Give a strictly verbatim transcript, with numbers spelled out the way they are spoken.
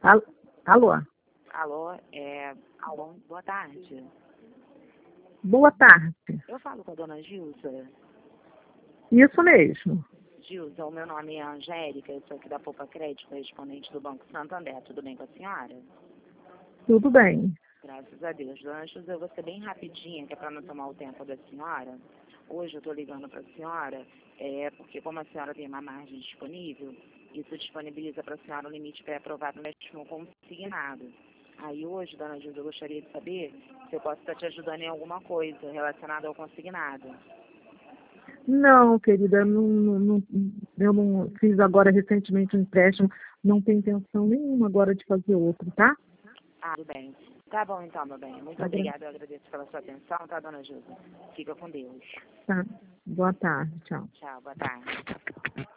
Al- Alô? Alô, é, bom, boa tarde. Boa tarde. Eu falo com a dona Gilza. Isso mesmo. Gilza, o meu nome é Angélica, eu sou aqui da Poupa Crédito, correspondente do Banco Santander. Tudo bem com a senhora? Tudo bem. Graças a Deus. Dona Gilza, eu vou ser bem rapidinha, que é para não tomar o tempo da senhora. Hoje eu estou ligando para a senhora, é, porque como a senhora tem uma margem disponível, isso disponibiliza para a senhora um limite pré-aprovado no empréstimo consignado. Aí hoje, dona Gilza, eu gostaria de saber se eu posso estar te ajudando em alguma coisa relacionada ao consignado. Não, querida, não, não, não- eu não fiz agora recentemente um empréstimo, não tenho intenção nenhuma agora de fazer outro, tá? Ah, tudo bem. Tá bom então, meu bem. Muito Tá, obrigada, eu agradeço pela sua atenção, tá, dona Gilza? Fica com Deus. tá. Boa tarde, tchau. Tchau, boa tarde.